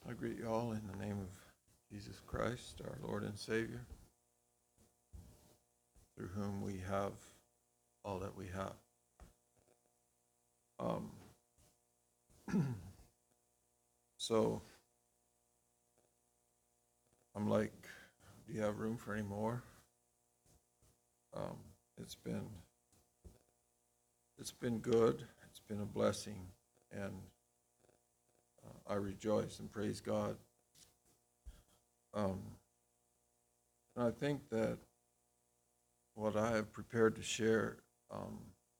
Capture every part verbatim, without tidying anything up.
I greet you all in the name of Jesus Christ, our Lord and Savior, through whom we have all that we have. Um, so, I'm like, do you have room for any more? Um, it's been, it's been good. It's been a blessing, and uh, I rejoice and praise God. Um, and I think that what I have prepared to share um,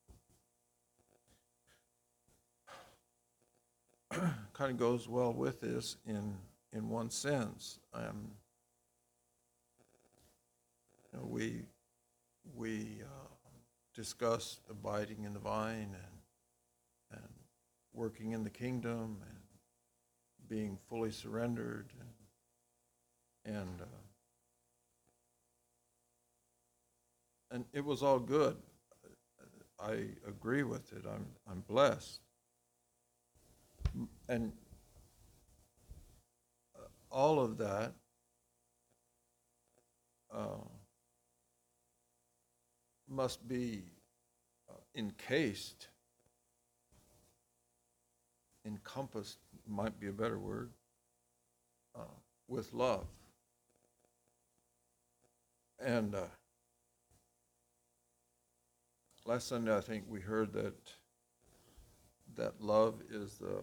kind of goes well with this in in one sense. Um, you know, we we uh, discuss abiding in the vine and and working in the kingdom and being fully surrendered and and uh, and it was all good. I agree with it. I'm I'm blessed, and uh, all of that uh, must be uh, encased, encompassed might be a better word, uh, with love. And uh, last Sunday, I think we heard that that love is the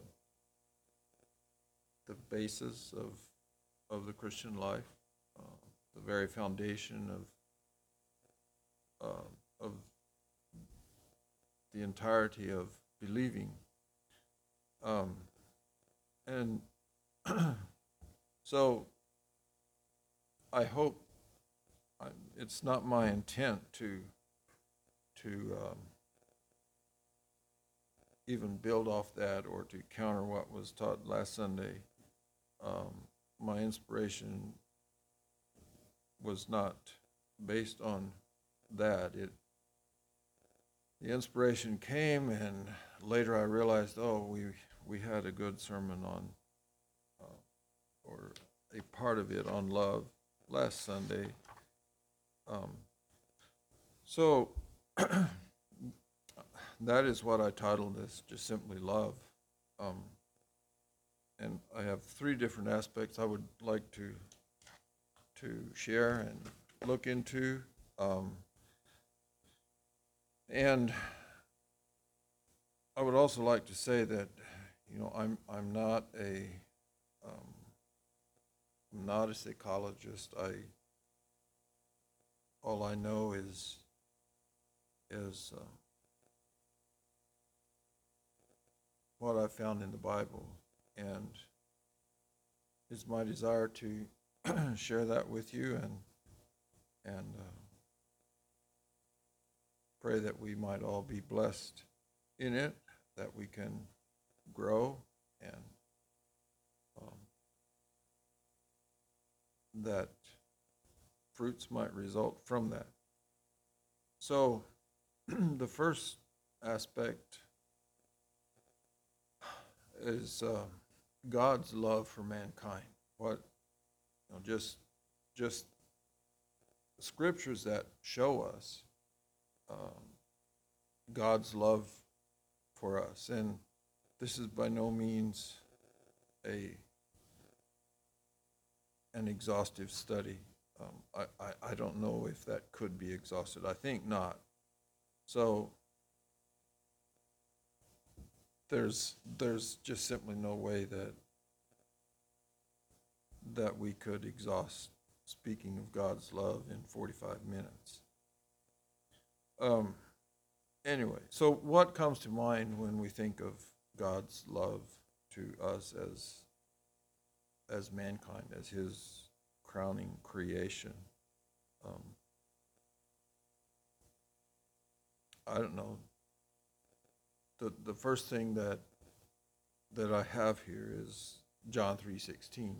the basis of of the Christian life, uh, the very foundation of uh, of the entirety of believing. Um, and so I hope I, it's not my intent to to um, even build off that or to counter what was taught last Sunday. Um, my inspiration was not based on that. It the inspiration came, and later I realized, oh, we we had a good sermon on, uh, or a part of it on love last Sunday. Um, so that is what I titled this, just simply love. Um, and I have three different aspects I would like to to share and look into. Um, and I would also like to say that, you know, I'm I'm not a um, I'm not a psychologist. I all I know is is uh, what I found in the Bible, and it's my desire to share that with you and and uh, pray that we might all be blessed in it, that we can grow, and um, that fruits might result from that. So, the first aspect is uh, God's love for mankind. What you know, just just scriptures that show us um, God's love for us, and this is by no means a an exhaustive study. Um, I, I I don't know if that could be exhausted. I think not. So there's there's just simply no way that that we could exhaust speaking of God's love in forty-five minutes. Um, anyway, so what comes to mind when we think of God's love to us as as mankind, as His crowning creation? Um, I don't know. The the first thing that that I have here is John three sixteen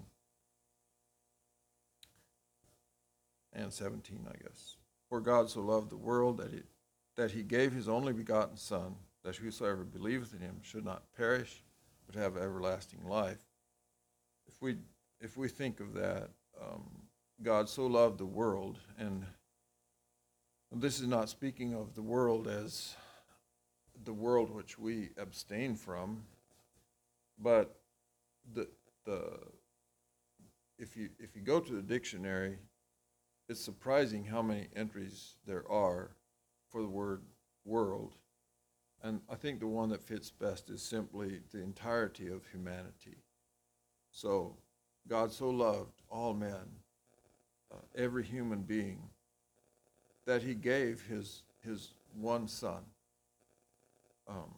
and seventeen, I guess. For God so loved the world that he that he gave his only begotten Son, that whosoever believeth in him should not perish, but have everlasting life. if we if we think of that, um, God so loved the world, and this is not speaking of the world as the world which we abstain from, but the the if you if you go to the dictionary, it's surprising how many entries there are for the word world. And I think the one that fits best is simply the entirety of humanity. So God so loved all men, uh, every human being, that he gave his his one son. Um,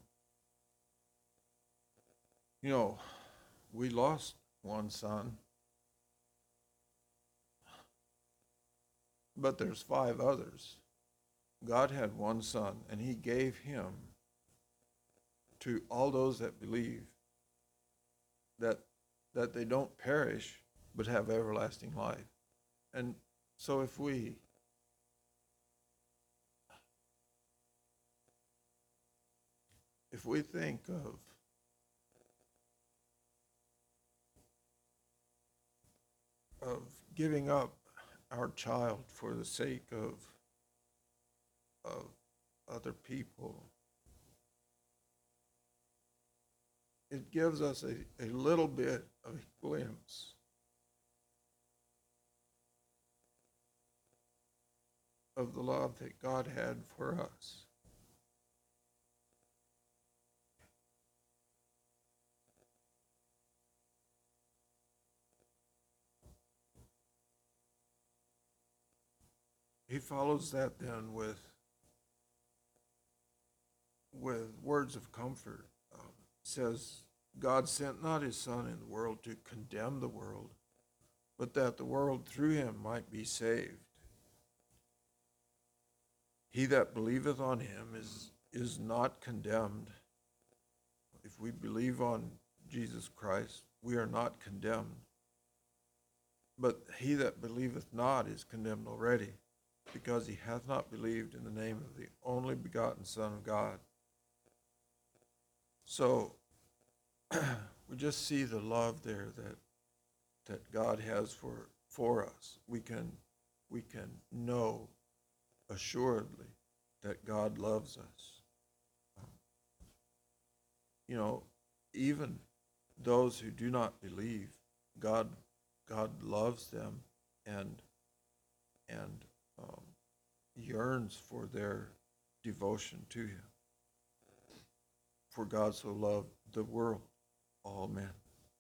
you know, we lost one son, but there's five others. God had one son, and he gave him to all those that believe, that that they don't perish but have everlasting life. And so if we if we think of of giving up our child for the sake of of other people, it gives us a, a little bit of a glimpse of the love that God had for us. He follows that then with with words of comfort. Um, says, God sent not his Son in the world to condemn the world, but that the world through him might be saved. He that believeth on him is is not condemned. If we believe on Jesus Christ, we are not condemned. But he that believeth not is condemned already, because he hath not believed in the name of the only begotten Son of God. So we just see the love there that that God has for for us. We can we can know assuredly that God loves us. Um, you know, even those who do not believe, God God loves them and and um, yearns for their devotion to him. For God so loved the world, all men.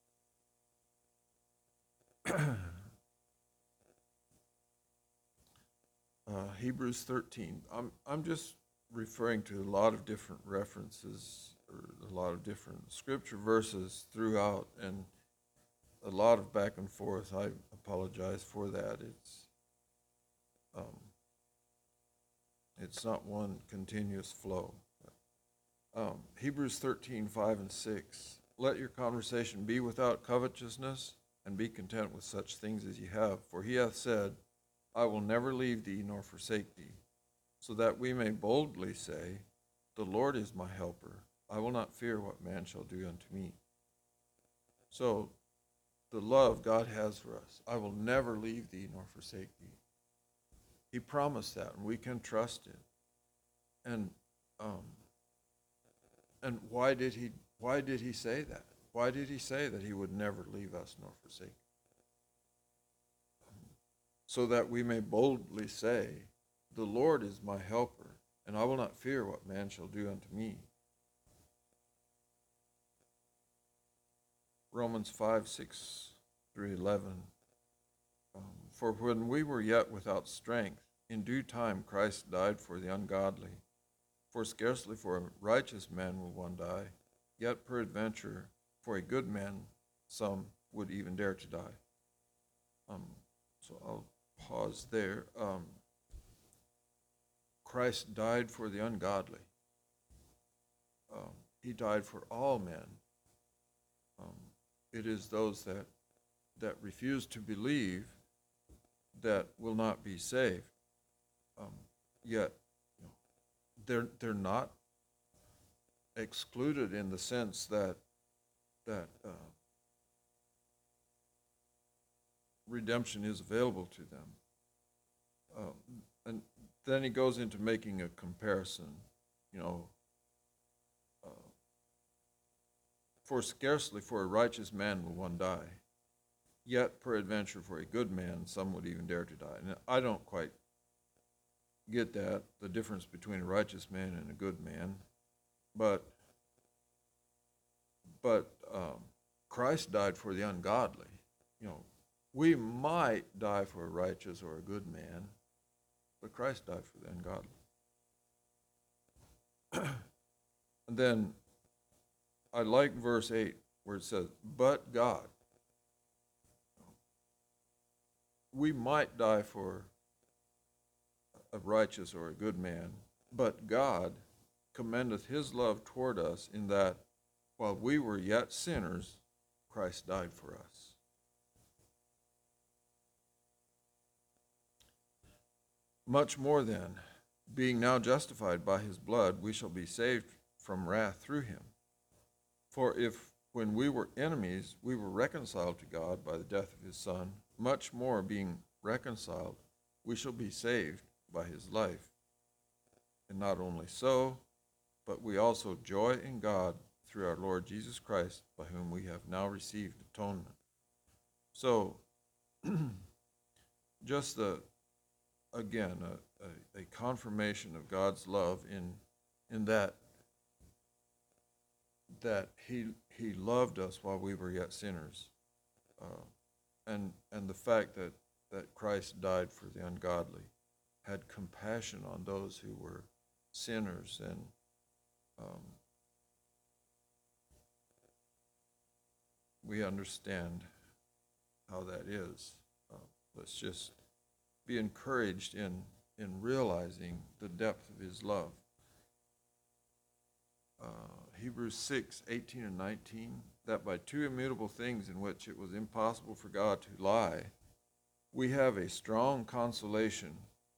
uh, Hebrews thirteen. I'm I'm just referring to a lot of different references or a lot of different scripture verses throughout, and a lot of back and forth. I apologize for that. It's um, it's not one continuous flow. Um, Hebrews thirteen, five and six. Let your conversation be without covetousness, and be content with such things as ye have. For he hath said, I will never leave thee nor forsake thee. So that we may boldly say, the Lord is my helper. I will not fear what man shall do unto me. So the love God has for us, I will never leave thee nor forsake thee. He promised that, and we can trust it. And um, and why did he why did he say that? Why did he say that he would never leave us nor forsake? Um, so that we may boldly say, the Lord is my helper, and I will not fear what man shall do unto me. Romans five, six through eleven. Um, For when we were yet without strength, in due time Christ died for the ungodly. For scarcely for a righteous man will one die, yet peradventure for a good man some would even dare to die. Um, so I'll pause there. Um, Christ died for the ungodly. Um, he died for all men. Um, it is those that that refuse to believe that will not be saved. Um, yet, you know, they're they're not excluded in the sense that that uh, redemption is available to them. Um, and then he goes into making a comparison, you know, uh, for scarcely for a righteous man will one die, yet peradventure for a good man some would even dare to die. And I don't quite get that, the difference between a righteous man and a good man, but but um, Christ died for the ungodly. You know, we might die for a righteous or a good man, but Christ died for the ungodly. And then I like verse eight where it says, but God. We might die for a righteous or a good man, but God commendeth his love toward us in that while we were yet sinners, Christ died for us. Much more then, being now justified by his blood, we shall be saved from wrath through him. For if, when we were enemies, we were reconciled to God by the death of his Son, much more being reconciled, we shall be saved by his life. And not only so, but we also joy in God through our Lord Jesus Christ, by whom we have now received atonement. So, just the, again, a, a, a confirmation of God's love in in that that he he loved us while we were yet sinners, uh, and and the fact that that Christ died for the ungodly, had compassion on those who were sinners, and um, we understand how that is. Uh, let's just be encouraged in in realizing the depth of his love. Uh, Hebrews six, eighteen and nineteen, that by two immutable things in which it was impossible for God to lie, we have a strong consolation,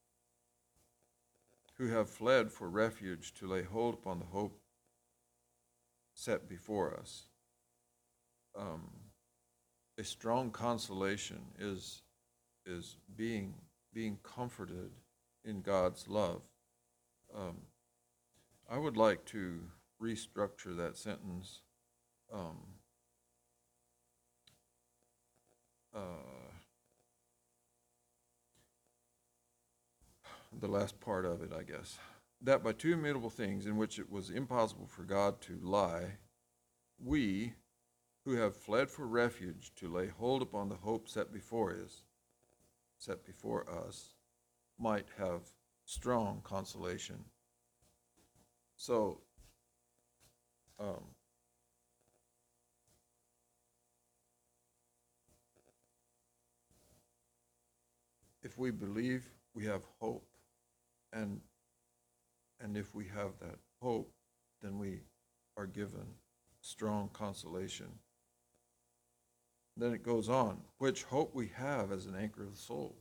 who have fled for refuge to lay hold upon the hope set before us. Um, a strong consolation is is being being comforted in God's love. Um, I would like to restructure that sentence. Um, uh, the last part of it, I guess. That by two immutable things in which it was impossible for God to lie, we, who have fled for refuge to lay hold upon the hope set before us, set before us, might have strong consolation. So, um, if we believe, we have hope, and and if we have that hope, then we are given strong consolation. Then it goes on, which hope we have as an anchor of the soul,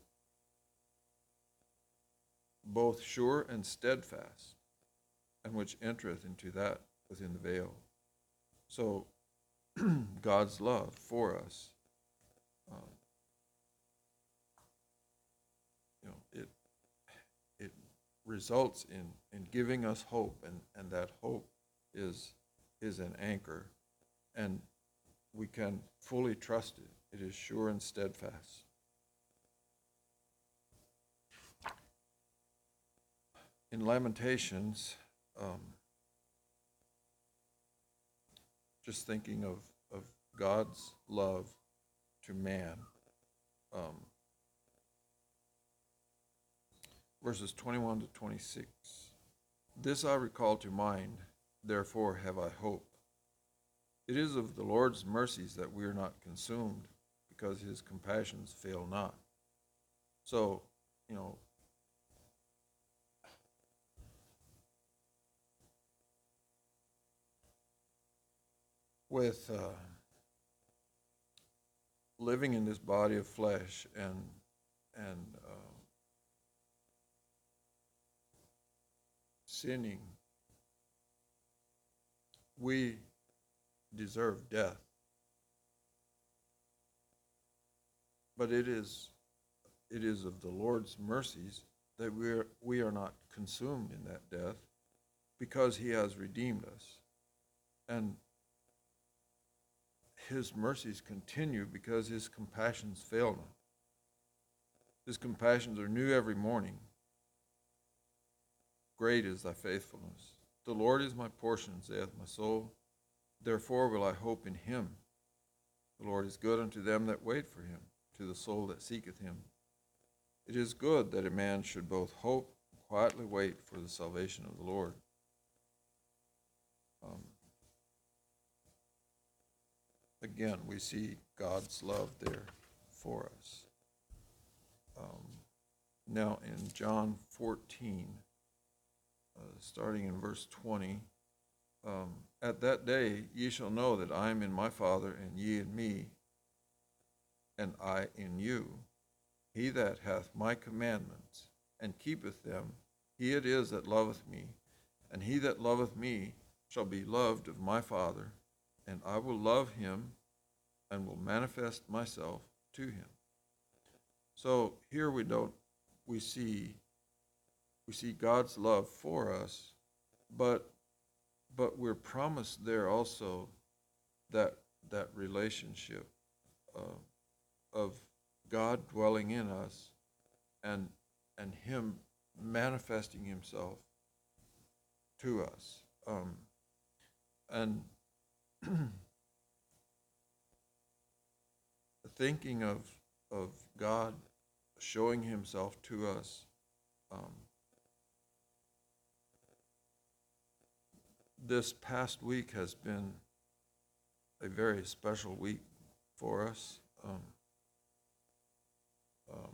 both sure and steadfast, and which entereth into that within the veil. So God's love for us, um, you know, it it results in, in giving us hope, and, and that hope is is an anchor, and we can fully trust it. It is sure and steadfast. In Lamentations, um, just thinking of, of God's love to man, um, verses twenty-one to twenty-six. This I recall to mind, therefore have I hope. It is of the Lord's mercies that we are not consumed, because his compassions fail not. So, you know, with uh, living in this body of flesh and and uh, sinning, we deserve death. but it is it is of the Lord's mercies that we are we are not consumed in that death, because he has redeemed us. And his mercies continue because his compassions fail not. His compassions are new every morning. Great is thy faithfulness. The Lord is my portion, saith my soul. Therefore will I hope in him. The Lord is good unto them that wait for him, to the soul that seeketh him. It is good that a man should both hope and quietly wait for the salvation of the Lord. Um, again, we see God's love there for us. Um, now in John fourteen, uh, starting in verse twenty, um, at that day ye shall know that I am in my Father, and ye in me, and I in you. He that hath my commandments, and keepeth them, he it is that loveth me, and he that loveth me shall be loved of my Father, and I will love him, and will manifest myself to him. So here we don't we see we see God's love for us, but but we're promised there also that that relationship uh, of God dwelling in us, and and him manifesting himself to us. Um, and thinking of of God showing himself to us, um, this past week has been a very special week for us. Um, um,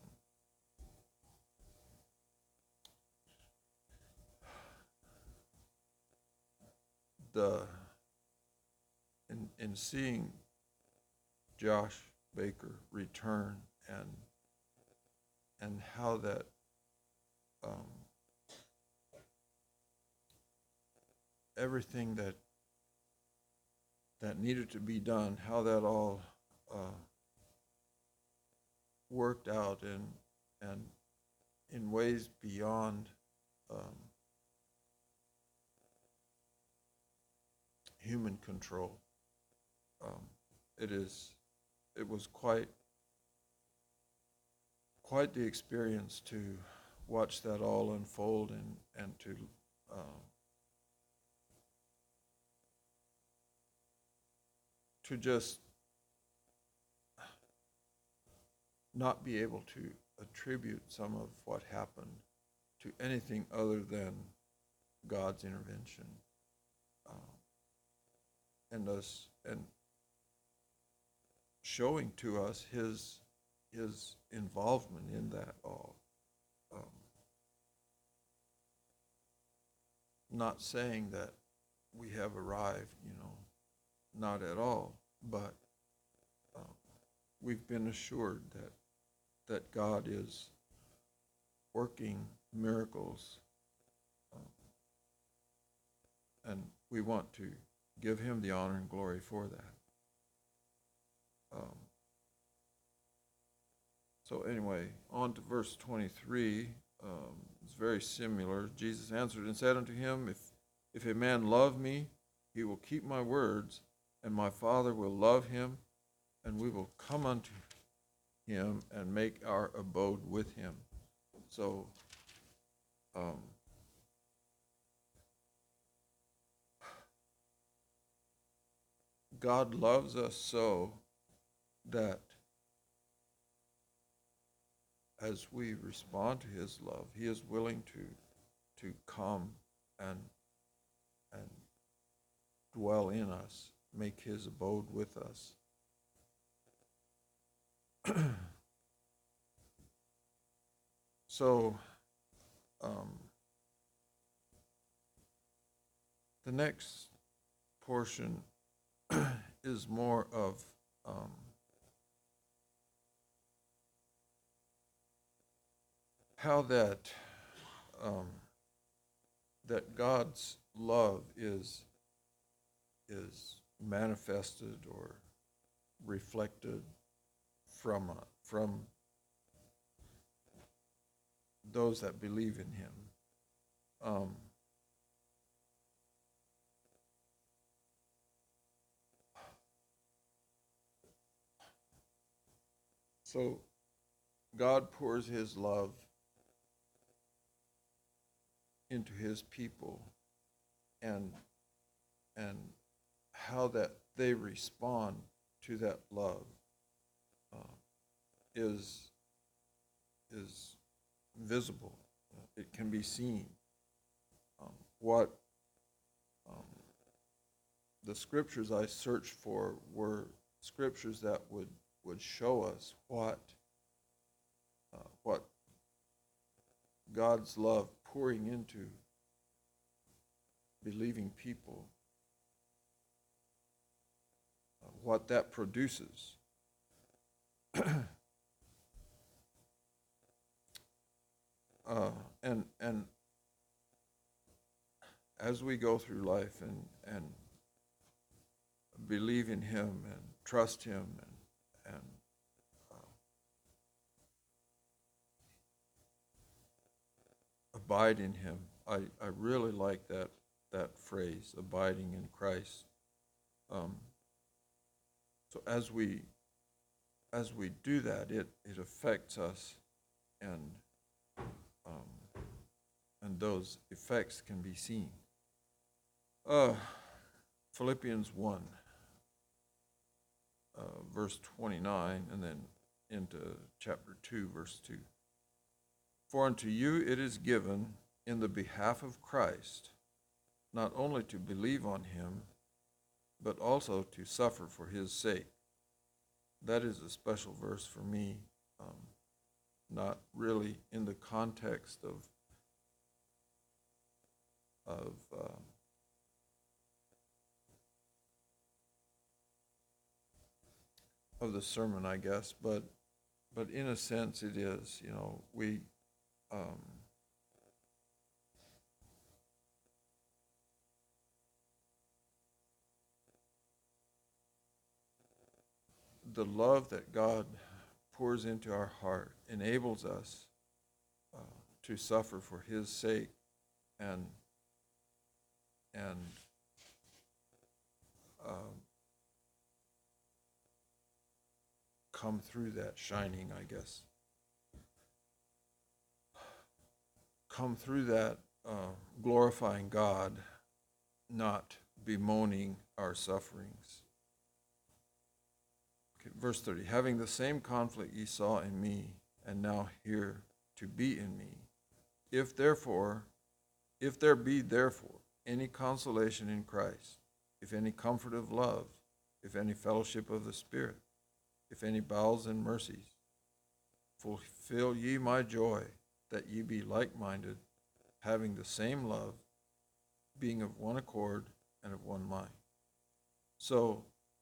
the in in seeing Josh Baker return, and and how that um, everything that that needed to be done, how that all uh, worked out, and and in ways beyond um, human control. Um, it is it was quite quite the experience to watch that all unfold, and and to um, to just not be able to attribute some of what happened to anything other than God's intervention, um, and us and showing to us his his involvement in that all. Um, not saying that we have arrived, you know, not at all, but um, we've been assured that that God is working miracles, um, and we want to give him the honor and glory for that. Um, so anyway, on to verse twenty-three. Um, it's very similar. Jesus answered and said unto him, If if a man love me, he will keep my words, and my Father will love him, and we will come unto him and make our abode with him. So, um, God loves us so that as we respond to his love, he is willing to to come and and dwell in us, make his abode with us. So, um, the next portion is more of um, how that um, that God's love is is manifested or reflected from uh, from those that believe in him. Um, so God pours his love into his people, and and how that they respond to that love uh, is is visible. It can be seen. Um, what um, the scriptures I searched for were scriptures that would, would show us what uh, what God's love pouring into believing people, uh, what that produces. uh, and and as we go through life and and believe in him and trust him and and uh, abide in him, I, I really like that that phrase, abiding in Christ. Um, so as we as we do that, it, it affects us, and um, and those effects can be seen. Uh, Philippians one, uh, verse twenty-nine, and then into chapter two, verse two. For unto you it is given in the behalf of Christ, not only to believe on him, but also to suffer for his sake. That is a special verse for me, um, not really in the context of of uh, of the sermon, I guess, but but in a sense it is. You know, we um, the love that God pours into our heart enables us uh, to suffer for his sake, and and um, come through that shining, I guess. Come through that uh, glorifying God, not bemoaning our sufferings. Okay, verse thirty, having the same conflict ye saw in me, and now here to be in me. If therefore, if there be therefore any consolation in Christ, if any comfort of love, if any fellowship of the Spirit, if any bowels and mercies, fulfill ye my joy, that ye be like-minded, having the same love, being of one accord and of one mind. So,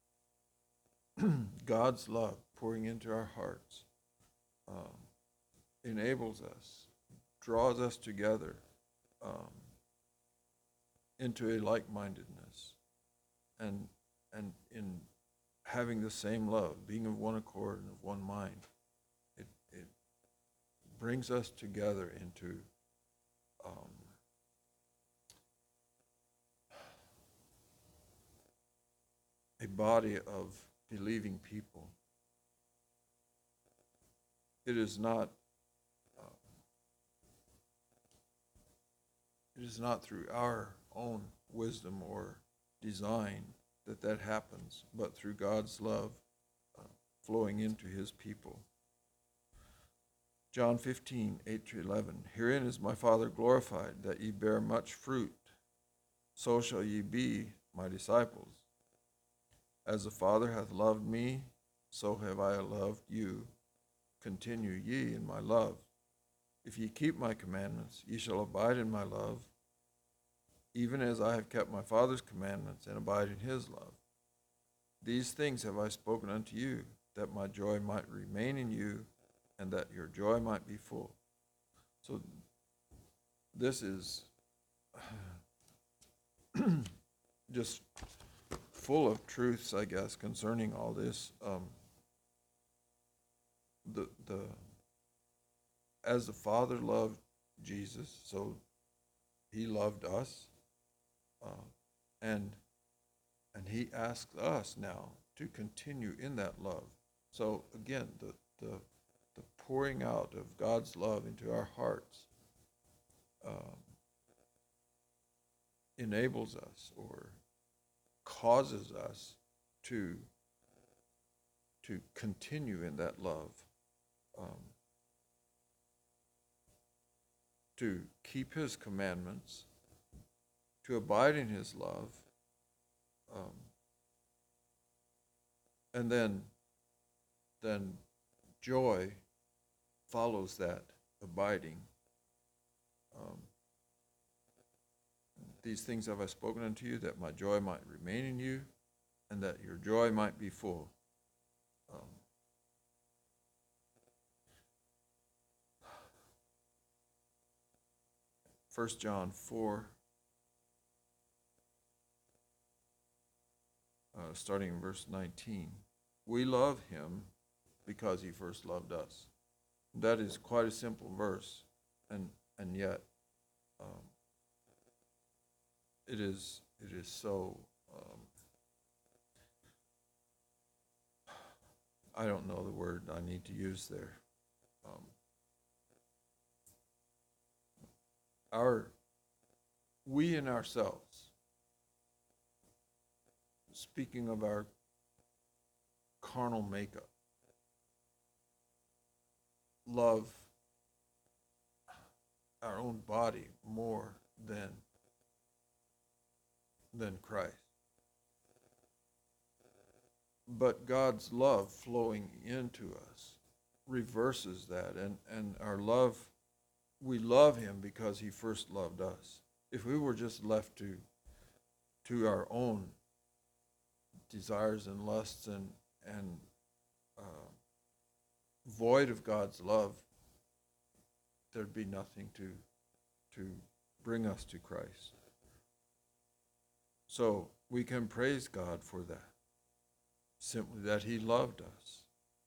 God's love pouring into our hearts um, enables us, draws us together um, into a like-mindedness, and and in having the same love, being of one accord and of one mind. It it brings us together into um, a body of believing people. It is not uh, it is not through our own wisdom or design that that happens, but through God's love uh, flowing into his people. John fifteen, eight to eleven. Herein is my Father glorified, that ye bear much fruit. So shall ye be my disciples. As the Father hath loved me, so have I loved you. Continue ye in my love. If ye keep my commandments, ye shall abide in my love, even as I have kept my Father's commandments and abide in his love. These things have I spoken unto you, that my joy might remain in you, and that your joy might be full. So this is just full of truths, I guess, concerning all this. Um, the the as the Father loved Jesus, so he loved us, uh, and and he asks us now to continue in that love. So again, the the the pouring out of God's love into our hearts um, enables us or causes us to to continue in that love, um, to keep his commandments, to abide in his love, um, and then then joy follows that abiding. Um, These things have I spoken unto you, that my joy might remain in you, and that your joy might be full. Um, First John four, uh, starting in verse nineteen. We love him because he first loved us. That is quite a simple verse, and and yet um, it is it is so. Um, I don't know the word I need to use there. Um, our we in ourselves, speaking of our carnal makeup, love our own body more than than Christ. But God's love flowing into us reverses that, and, and our love, we love him because he first loved us. If we were just left to to our own desires and lusts and and uh, void of God's love, there'd be nothing to to bring us to Christ. So we can praise God for that, simply that he loved us.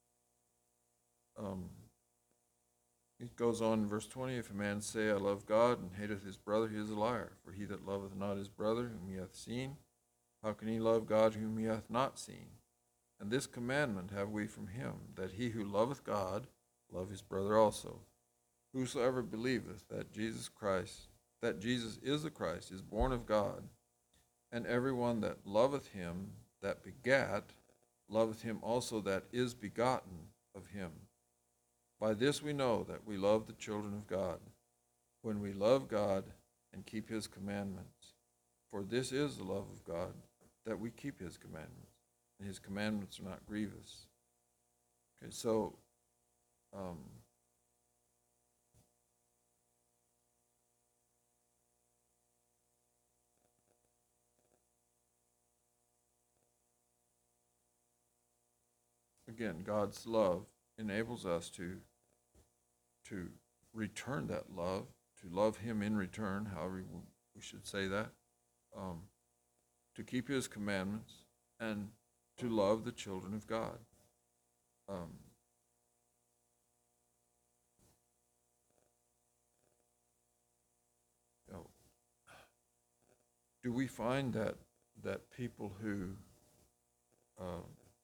Um, it goes on in verse twenty, if a man say, I love God, and hateth his brother, he is a liar. For he that loveth not his brother, whom he hath seen, how can he love God whom he hath not seen? And this commandment have we from him, that he who loveth God, love his brother also. Whosoever believeth that Jesus Christ, that Jesus is the Christ, is born of God, and every one that loveth him that begat, loveth him also that is begotten of him. By this we know that we love the children of God, when we love God and keep his commandments. For this is the love of God, that we keep his commandments, and his commandments are not grievous. Okay, so um, again, God's love enables us to to return that love, to love him in return, however we should say that, um, to keep his commandments, and to love the children of God. Um, you know, do we find that that people who uh,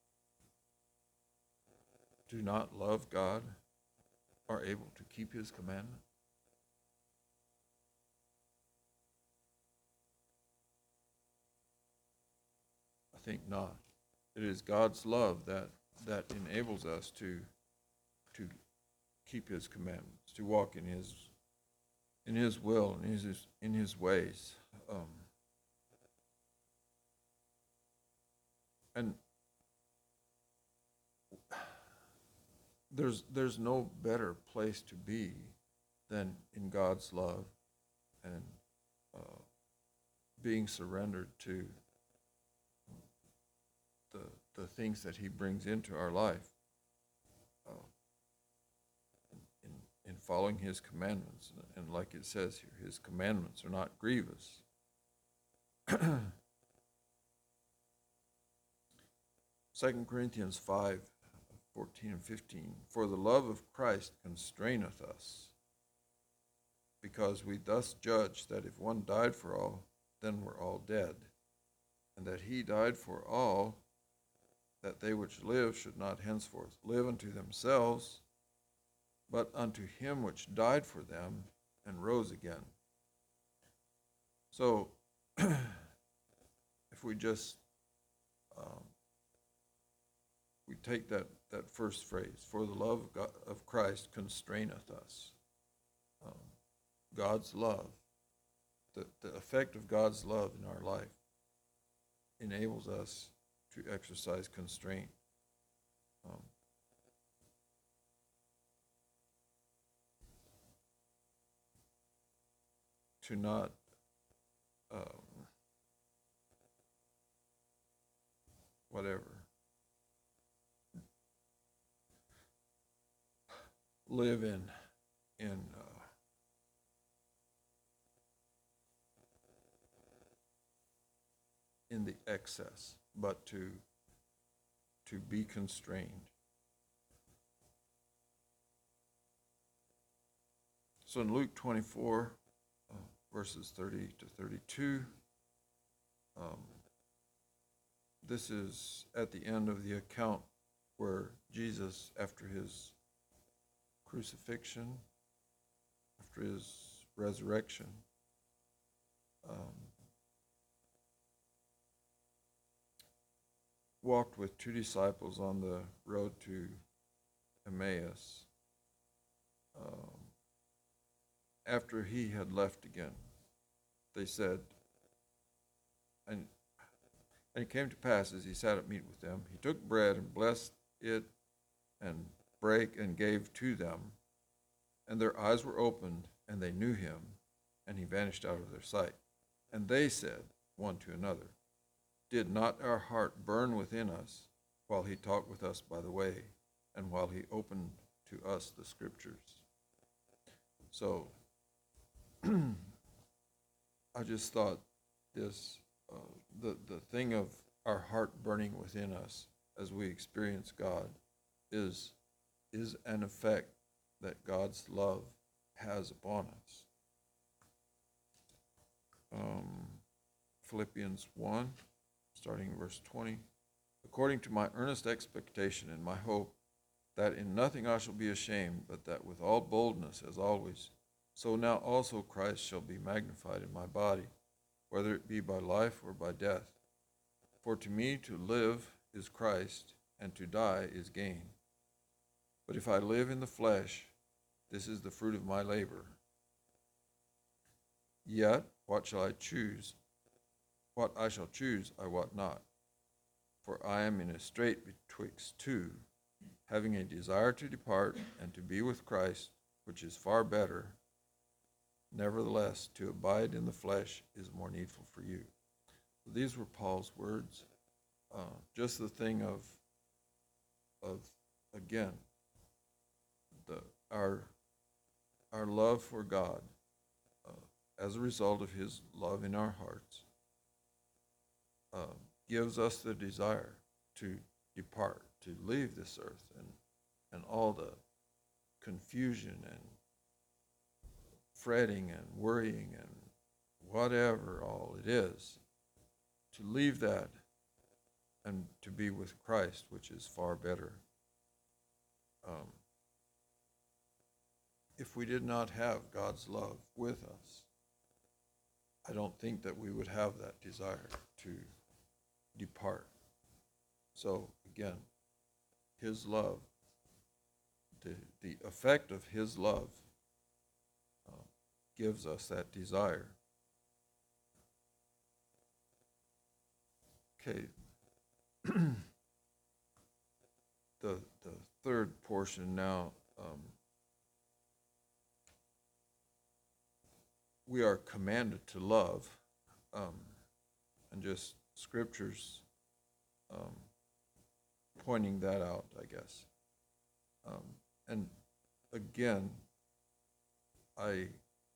do not love God are able to keep his commandment? I think not. It is God's love that that enables us to to keep his commandments, to walk in his in his will and his in his ways. Um, and there's there's no better place to be than in God's love and uh, being surrendered to the the things that he brings into our life, uh, in in following his commandments. And like it says here, his commandments are not grievous. Second Corinthians five, fourteen and fifteen. For the love of Christ constraineth us, because we thus judge that if one died for all, then we're all dead, and that he died for all, that they which live should not henceforth live unto themselves, but unto him which died for them and rose again. So, if we just, um, we take that, that first phrase, for the love of, God, of Christ constraineth us. Um, God's love, the, the effect of God's love in our life enables us to exercise constraint. Um, to not um, whatever live in in uh, in the excess, but to to be constrained. So in Luke twenty-four, uh, verses thirty to thirty-two, um, this is at the end of the account where Jesus, after his crucifixion, after his resurrection, um, walked with two disciples on the road to Emmaus. Um, after he had left again, they said, and, and it came to pass as he sat at meat with them, he took bread and blessed it and brake and gave to them, and their eyes were opened, and they knew him, and he vanished out of their sight. And they said one to another, did not our heart burn within us while he talked with us by the way, and while he opened to us the scriptures? So, I just thought this, uh, the, the thing of our heart burning within us as we experience God is, is an effect that God's love has upon us. Um, Philippians one, starting in verse twenty. According to my earnest expectation and my hope, that in nothing I shall be ashamed, but that with all boldness, as always, so now also Christ shall be magnified in my body, whether it be by life or by death. For to me to live is Christ, and to die is gain. But if I live in the flesh, this is the fruit of my labor. Yet what shall I choose? What I shall choose I wot not. For I am in a strait betwixt two, having a desire to depart and to be with Christ, which is far better. Nevertheless, to abide in the flesh is more needful for you. These were Paul's words. Uh, just the thing of, of again, the our our love for God, uh, as a result of his love in our hearts, uh, gives us the desire to depart, to leave this earth and, and all the confusion and fretting and worrying and whatever all it is, to leave that and to be with Christ, which is far better. Um, if we did not have God's love with us, I don't think that we would have that desire to depart. So again, his love, the, the effect of his love uh, gives us that desire. Okay. the the third portion now, um, we are commanded to love, um, and just scriptures um, pointing that out, I guess. Um, and again, I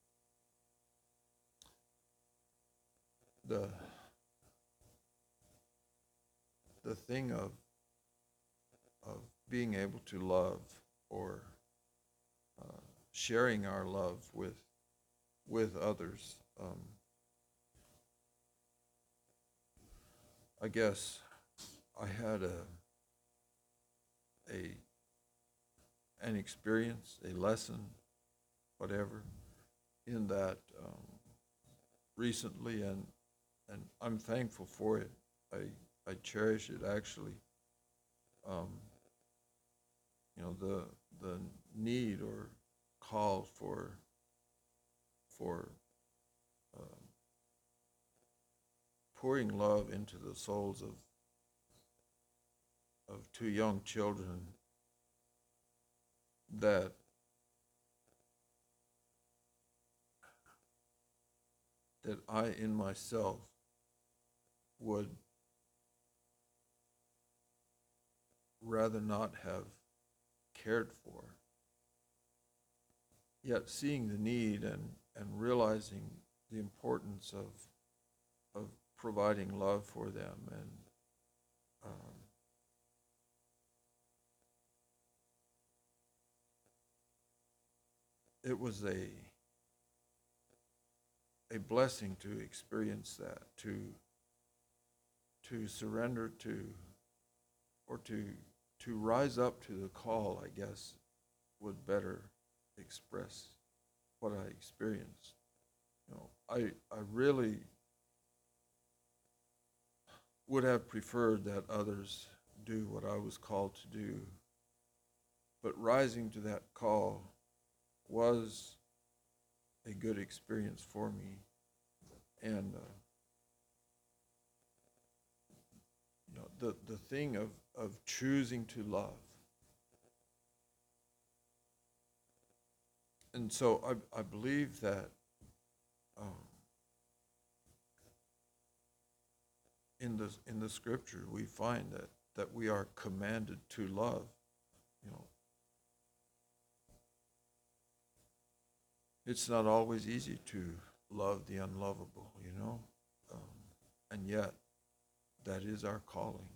the the thing of of being able to love or uh, sharing our love with with others. Um, I guess I had a a an experience, a lesson, whatever, in that um, recently, and and I'm thankful for it. I I cherish it actually. Um, you know, the the need or call for for um, pouring love into the souls of of two young children that that I in myself would rather not have cared for. Yet seeing the need and, and realizing the importance of of providing love for them, and um, it was a a blessing to experience that, to to surrender to, or to to rise up to the call, I guess, would better express what I experienced. You know, I I really would have preferred that others do what I was called to do, but rising to that call was a good experience for me, and uh, you know, the the thing of of choosing to love, and so I I believe that um, in the in the scripture we find that that we are commanded to love. You know, it's not always easy to love the unlovable. You know, um, and yet that is our calling.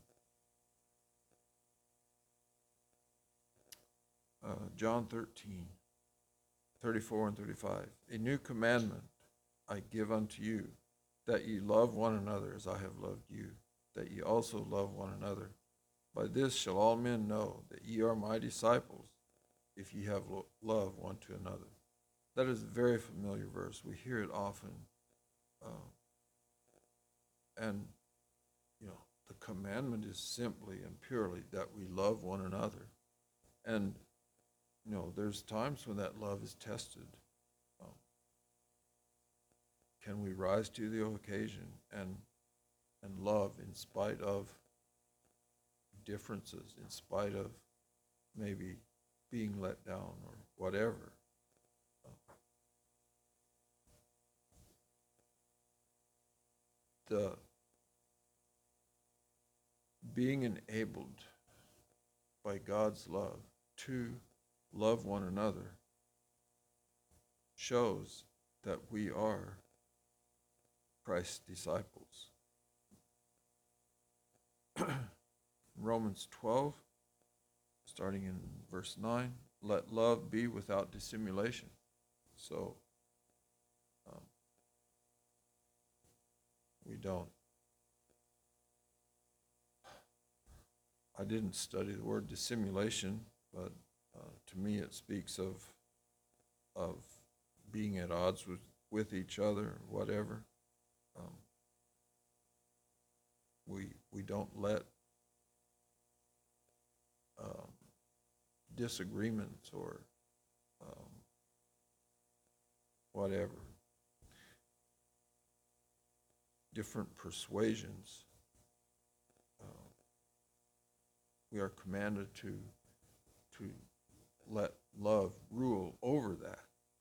Uh, John thirteen, thirty-four and thirty-five. A new commandment I give unto you, that ye love one another as I have loved you, that ye also love one another. By this shall all men know that ye are my disciples, if ye have lo- love one to another. That is a very familiar verse. We hear it often. Uh, and, you know, the commandment is simply and purely that we love one another. And, you know, there's times when that love is tested. Um, can we rise to the occasion and and love in spite of differences, in spite of maybe being let down or whatever? Uh, the being enabled by God's love to love one another shows that we are Christ's disciples. Romans twelve, starting in verse nine, let love be without dissimulation. So um, we don't, I didn't study the word dissimulation, but uh, to me it speaks of of being at odds with, with each other, or whatever. Um, we we don't let um, disagreements or um, whatever, different persuasions. Uh, we are commanded to to let love rule over that,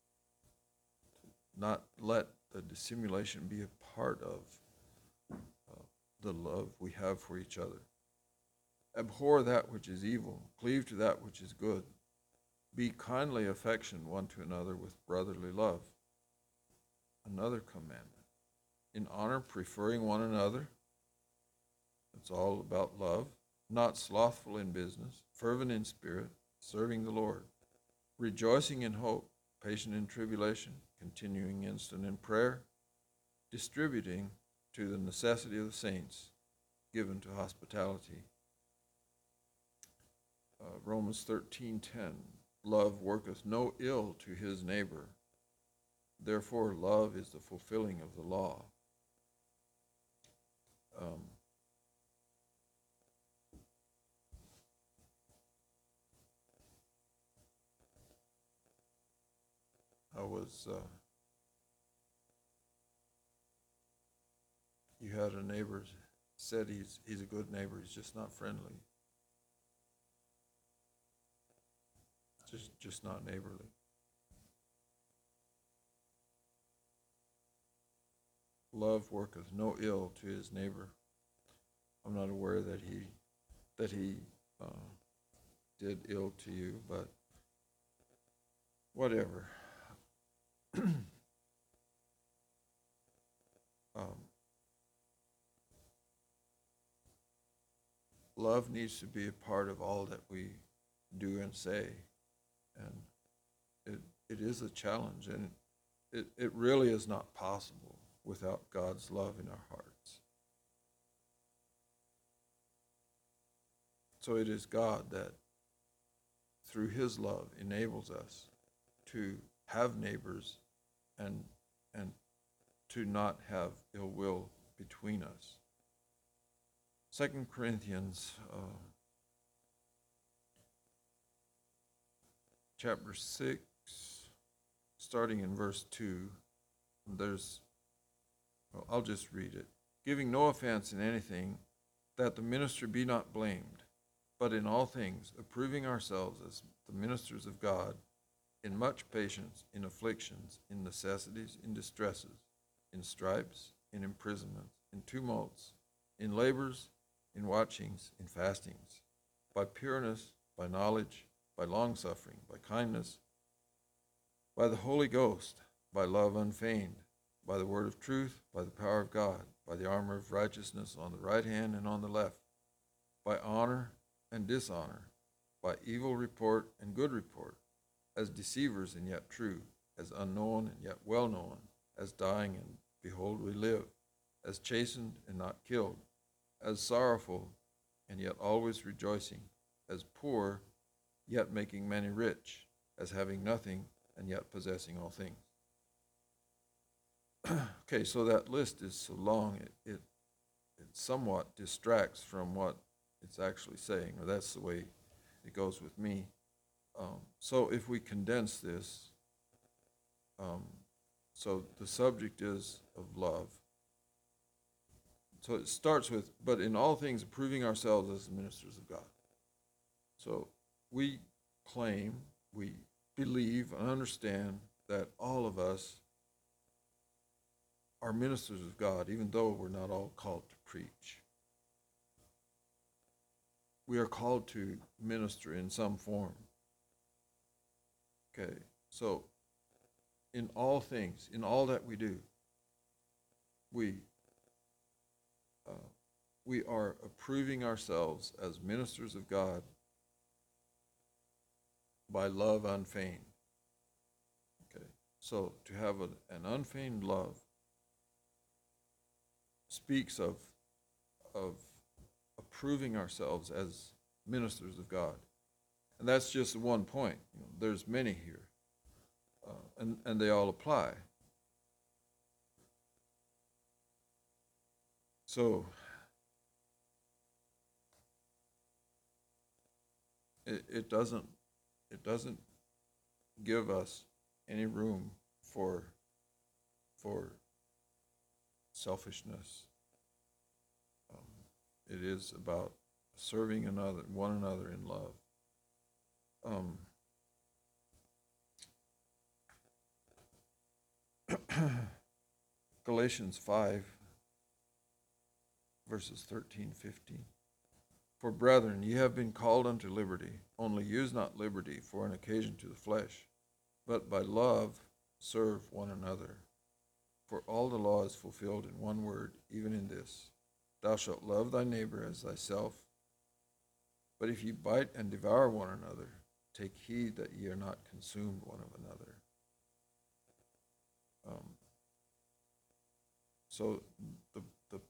not let the dissimulation be a part of uh, the love we have for each other. Abhor that which is evil, cleave to that which is good. Be kindly affectioned one to another with brotherly love. Another commandment. In honor, preferring one another. It's all about love. not slothful in business, fervent in spirit, serving the Lord, rejoicing in hope, patient in tribulation, continuing instant in prayer, distributing to the necessity of the saints, given to hospitality. Uh, Romans thirteen ten, love worketh no ill to his neighbor. Therefore, love is the fulfilling of the law. Um, I was, uh, you had a neighbor said he's he's a good neighbor, he's just not friendly. Just just not neighborly. Love worketh no ill to his neighbor. I'm not aware that he that he uh, did ill to you, but whatever. um, love needs to be a part of all that we do and say, and it it is a challenge, and it, it really is not possible without God's love in our hearts. So it is God that, through his love, enables us to have neighbors and and to not have ill will between us. Second Corinthians uh, chapter six, starting in verse two, there's, well, I'll just read it. Giving no offense in anything, that the minister be not blamed, but in all things approving ourselves as the ministers of God, in much patience, in afflictions, in necessities, in distresses, in stripes, in imprisonments, in tumults, in labors, in watchings, in fastings, by pureness, by knowledge, by longsuffering, by kindness, by the Holy Ghost, by love unfeigned, by the word of truth, by the power of God, by the armor of righteousness on the right hand and on the left, by honor and dishonor, by evil report and good report, as deceivers and yet true, as unknown and yet well known, as dying and behold we live, as chastened and not killed, as sorrowful and yet always rejoicing, as poor yet making many rich, as having nothing and yet possessing all things. Okay, so that list is so long, it, it, it somewhat distracts from what it's actually saying, or that's the way it goes with me. Um, so if we condense this, um, so the subject is of love. So it starts with, but in all things approving ourselves as the ministers of God. So we claim, we believe and understand that all of us are ministers of God, even though we're not all called to preach. We are called to minister in some form. Okay, so in all things, in all that we do, we uh, we are approving ourselves as ministers of God by love unfeigned. Okay, so to have a, an unfeigned love speaks of of approving ourselves as ministers of God. And that's just one point. You know, there's many here, uh, and, and they all apply. So it, it doesn't it doesn't give us any room for for selfishness. Um, it is about serving another, one another in love. Um, Galatians five, verses thirteen, fifteen. For brethren, ye have been called unto liberty, only use not liberty for an occasion to the flesh, but by love serve one another. For all the law is fulfilled in one word, even in this: thou shalt love thy neighbor as thyself. But if ye bite and devour one another, take heed that ye are not consumed one of another. Um, so the, the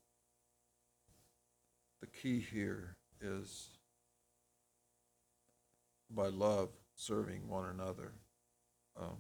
the key here is by love serving one another. Um,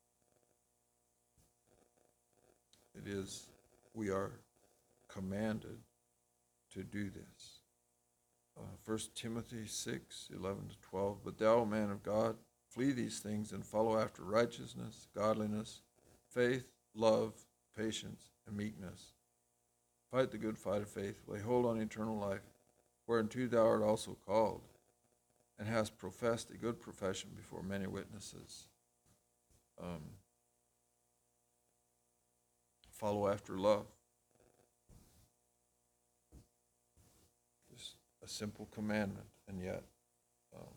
it is, we are commanded to do this. Uh, First Timothy six, eleven to twelve, but thou, man of God, flee these things and follow after righteousness, godliness, faith, love, patience, and meekness. Fight the good fight of faith, lay hold on eternal life, whereunto thou art also called, and hast professed a good profession before many witnesses. Um, follow after love. Just a simple commandment, and yet, um,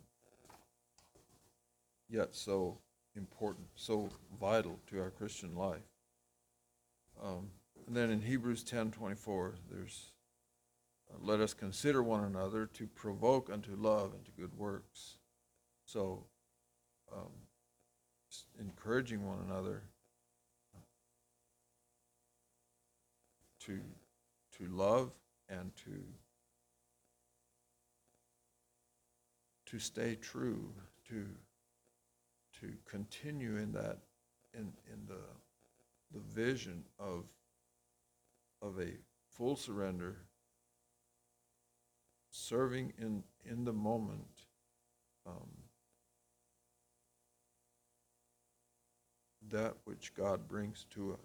yet so important, so vital to our Christian life. Um, and then in Hebrews ten twenty-four, there's uh, let us consider one another to provoke unto love and to good works. So, um, encouraging one another to to love and to to stay true, to to continue in that in in the the vision of of a full surrender, serving in in the moment, um, that which God brings to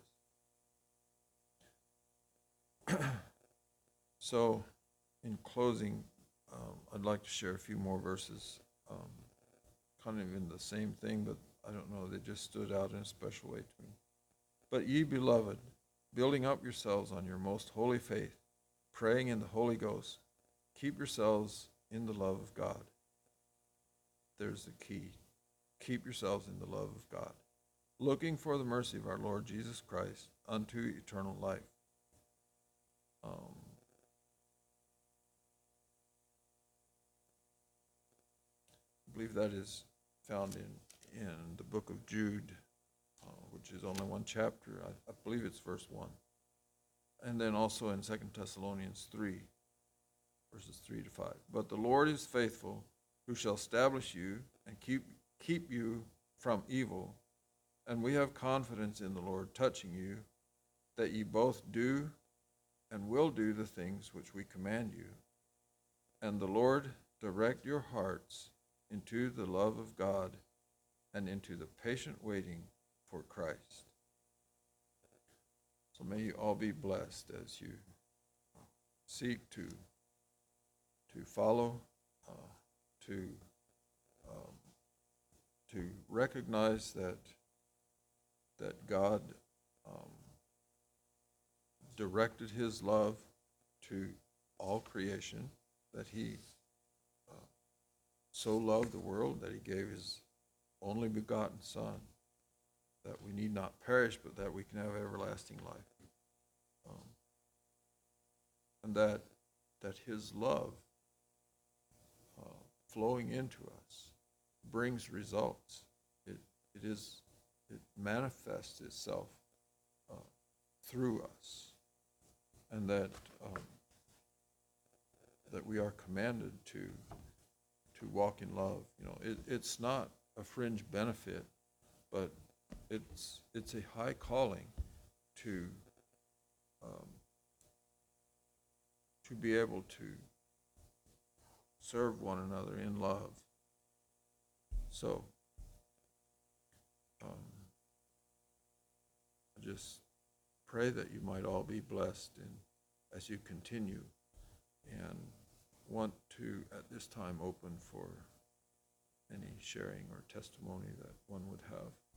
us. So, in closing, um, I'd like to share a few more verses, um, kind of in the same thing, but I don't know, they just stood out in a special way to me. But ye, beloved, building up yourselves on your most holy faith, praying in the Holy Ghost, keep yourselves in the love of God. There's the key. Keep yourselves in the love of God, looking for the mercy of our Lord Jesus Christ unto eternal life. Um, I believe that is found in, in the book of Jude, uh, which is only one chapter. I, I believe it's verse one. And then also in Second Thessalonians three, verses three to five. But the Lord is faithful, who shall establish you and keep keep you from evil. And we have confidence in the Lord touching you, that ye both do and will do the things which we command you. And the Lord direct your hearts into the love of God and into the patient waiting for Christ. So may you all be blessed as you seek to to follow, uh, to um, to recognize that that God um, directed his love to all creation, that he uh, so loved the world that he gave his only begotten Son, that we need not perish, but that we can have everlasting life. Um, and that that his love uh, flowing into us brings results. It it is it manifests itself uh, through us, and that um, that we are commanded to to walk in love. You know, it, it's not a fringe benefit, but it's it's a high calling to um, to be able to serve one another in love. So, um, I just pray that you might all be blessed in, as you continue, and want to at this time open for any sharing or testimony that one would have.